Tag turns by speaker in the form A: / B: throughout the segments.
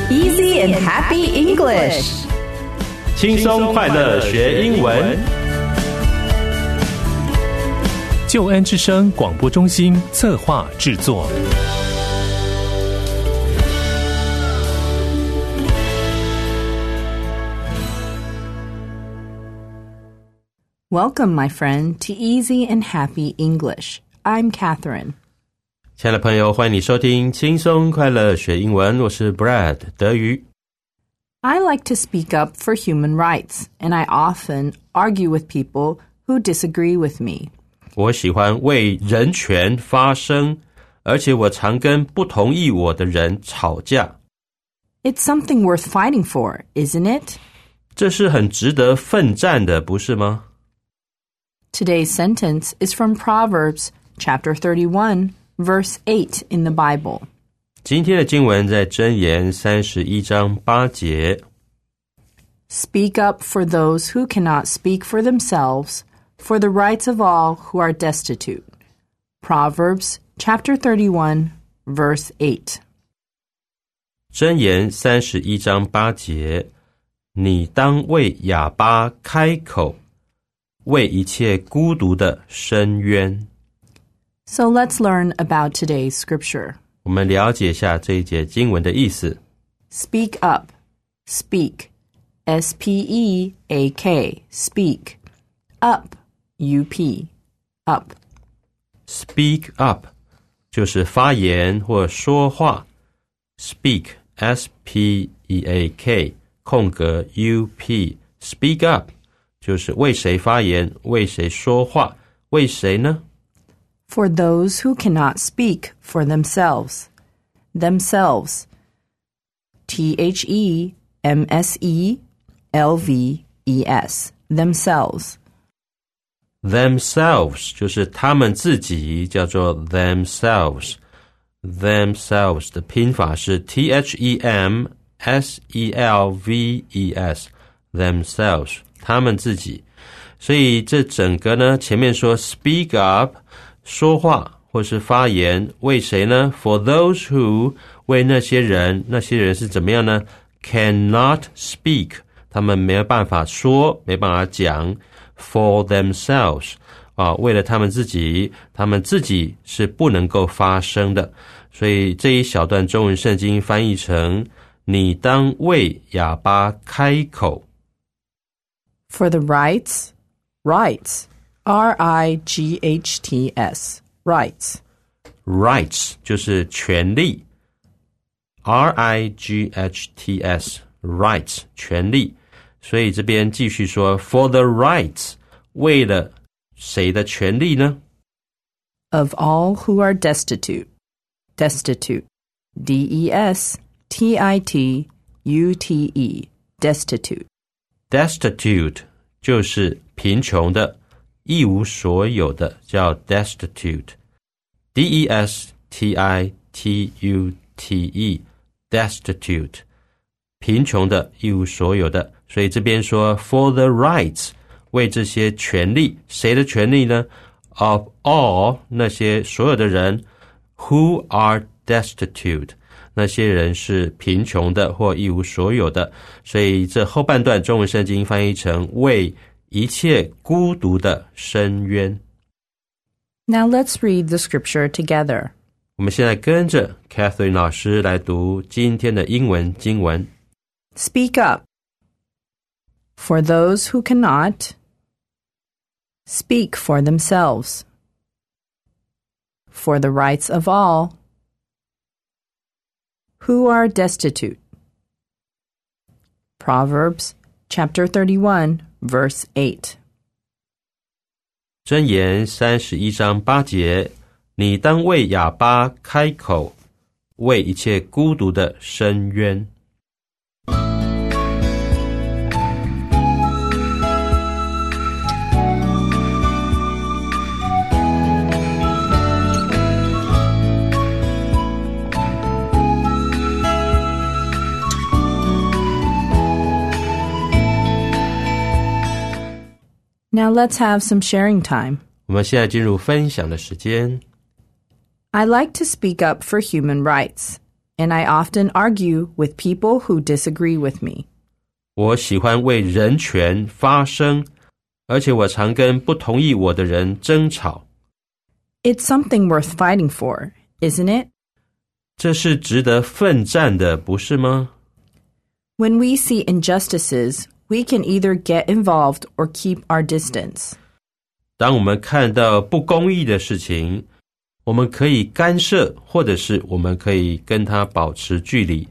A: Easy and happy English.
B: 轻松快乐学英文。
C: 救恩之声广播中心策划制作。
A: Welcome, my friend, to Easy and Happy English. I'm Catherine.
B: 亲爱的朋友，欢迎你收听轻松快乐学英文，我是 Brad 德语。
A: I like to speak up for human rights, and I often argue with people who disagree with me.
B: 我喜欢为人权发声，而且我常跟不同意我的人吵架。
A: It's something worth fighting for, isn't it?
B: 这是很值得奋战的，不是吗？
A: Today's sentence is from Proverbs, chapter 31, verse 8 in the Bible.
B: 今天的经文在箴言31章8节。
A: Speak up for those who cannot speak for themselves, for the rights of all who are destitute. Proverbs, chapter 31, verse 8.
B: 箴言31章8节，你当为哑巴开口，为一切孤独的伸冤。
A: So let's learn about today's scripture.
B: 我们了解一下这一节经文的意思。
A: Speak up. Speak. S-P-E-A-K. Speak. Up. U-P. Up.
B: Speak up 就是发言或说话。Speak. S-P-E-A-K. 空格 U-P. Speak up 就是为谁发言，为谁说话，为谁呢？
A: For those who cannot speak for themselves. Themselves. T-H-E-M-S-E-L-V-E-S. Themselves.
B: Themselves 就是他们自己，叫做 themselves. Themselves 的拼法是 T-H-E-M-S-E-L-V-E-S. Themselves. 他们自己。所以这整个呢，前面说 speak up 说话或是发言，为谁呢？ For those who 为那些人，那些人是怎么样呢？ Cannot speak 他们没有办法说，没办法讲。 For themselves 为了他们自己，他们自己是不能够发声的。所以这一小段中文圣经翻译成你当为哑巴开口。
A: For the rights. Rights. R-I-G-H-T-S. Rights.
B: Rights 就是权利。R-I-G-H-T-S. Rights 权利。所以这边继续说 For the rights 为了谁的权利呢？
A: Of all who are destitute. Destitute. D-E-S-T-I-T-U-T-E. Destitute.
B: Destitute 就是贫穷的，一无所有的，叫 destitute. D-E-S-T-I-T-U-T-E. Destitute. 贫穷的，一无所有的。所以这边说 For the rights 为这些权利，谁的权利呢？ Of all 那些所有的人 Who are destitute 那些人是贫穷的或一无所有的。所以这后半段中文圣经翻译成为一切孤独的伸冤。
A: Now let's read the scripture together.
B: 我们现在跟着 Catherine 老师来读今天的英文经文。
A: Speak up. For those who cannot speak for themselves. For the rights of all who are destitute. Proverbs, chapter 31, verse 8.
B: 箴言31章8节，你当为哑巴开口，为一切孤独的伸冤。
A: Now let's have some sharing time.
B: 我们现在进入分享的时间。
A: I like to speak up for human rights, and I often argue with people who disagree with me.
B: 我喜欢为人权发声，而且我常跟不同意我的人争吵。
A: It's something worth fighting for, isn't it?
B: 这是值得奋战的，不是吗？
A: When we see injustices, we can either get involved or keep our distance.
B: 当我们看到不公义的事情，我们可以干涉，或者是我们可以跟他保持距离。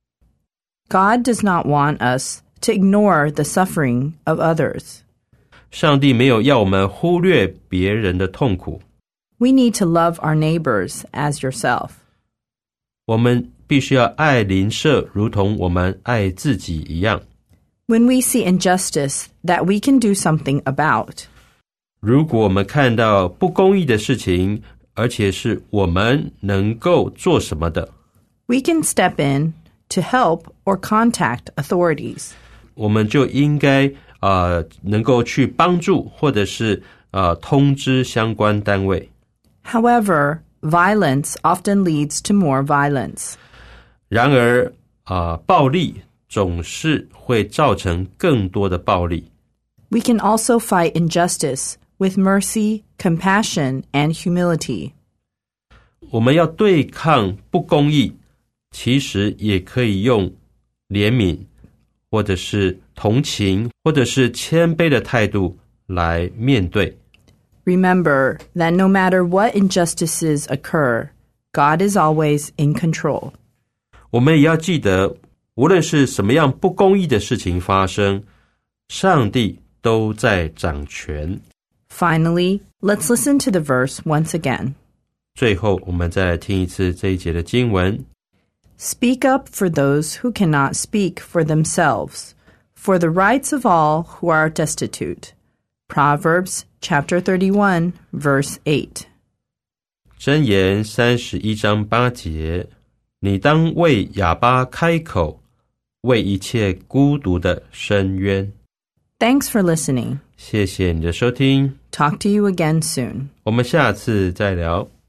A: God does not want us to ignore the suffering of others.
B: 上帝没有要我们忽略别人的痛苦。
A: We need to love our neighbors as yourself.
B: 我们必须要爱邻舍，如同我们爱自己一样。
A: When we see injustice that we can do something about,
B: 如果我们看到不公义的事情，而且是我们能够做什么的，
A: we can step in to help or contact authorities.
B: 我们就应该能够去帮助，或者是通知相关单位。
A: However, violence often leads to more violence.
B: 然而暴力总是会造成更多的暴力。
A: We can also fight injustice with mercy, compassion, and humility.
B: 我们要对抗不公义，其实也可以用怜悯，或者是同情，或者是谦卑的态度来面对。
A: Remember that no matter what injustices occur, God is always in control.
B: 我们也要记得，无论是什么样不公义的事情发生，上帝都在掌权。
A: Finally, let's listen to the verse once again.
B: 最后，我们再来听一次这一节的经文。
A: Speak up for those who cannot speak for themselves, for the rights of all who are destitute. Proverbs chapter 31, verse 8.
B: 箴言31章8节，你当为哑巴开口，为一切孤独的伸冤。
A: Thanks for listening.
B: 谢谢你的收听，
A: Talk to you again soon.
B: 我们下次再聊。